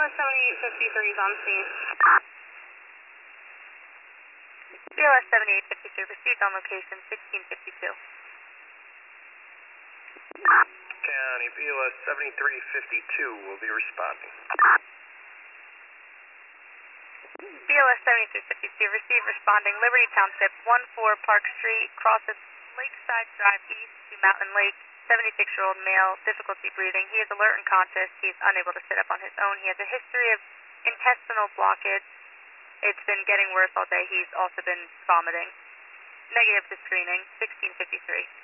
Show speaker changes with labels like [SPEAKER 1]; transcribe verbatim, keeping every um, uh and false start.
[SPEAKER 1] S seventy-eight fifty-three is on scene.
[SPEAKER 2] B L S seventy-eight fifty-three received on location sixteen fifty-two.
[SPEAKER 3] County, B L S seventy-three fifty-two will be responding.
[SPEAKER 2] B L S seventy-three fifty-two received responding Liberty Township, one four Park Street, crosses Lakeside Drive east to Mountain Lake, seventy-six-year-old male, difficulty breathing. He is alert and conscious. He is unable to sit up on his own. He has a history of intestinal blockage. It's been getting worse all day. He's also been vomiting. Negative to screening, sixteen fifty-three.